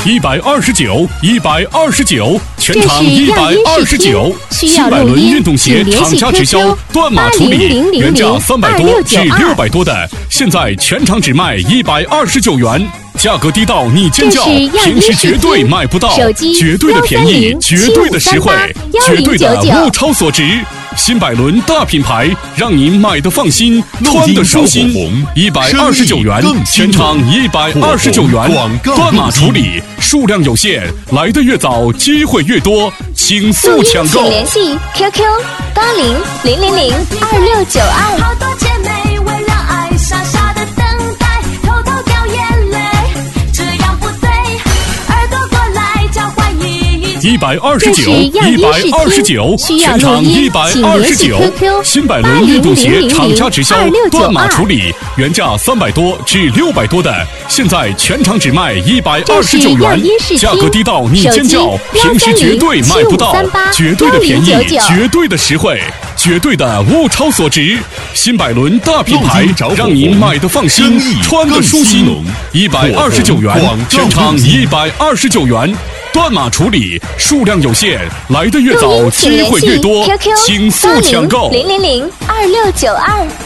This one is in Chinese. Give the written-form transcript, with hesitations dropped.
129，129，全场129。新百伦运动鞋厂家直销，断码处理，原价300多至600多的，现在全场只卖129元。价格低到你尖叫，平时绝对买不到，绝对的便宜，绝对的实惠，绝对的物超所值。新百伦大品牌，让您买的放心，穿的舒心。129元，全场129元，断码处理，数量有限，来的越早，机会越多，请速抢购。 请联系 QQ8000026922。 好多姐妹为了爱傻傻的等待，偷偷掉眼泪，这样不对，耳朵过来交换 129，全场129。新百伦运动鞋厂家直销，断码处理，原价300多至600多的，现在全场只卖129元，价格低到你尖叫，平时绝对买不到，绝对的便宜，绝对的实惠，绝对的物超所值。新百伦大品牌，让您买的放心，穿的舒心。129元，全场129元。断码处理，数量有限，来的越早，机会越多，请速抢购。 0002692。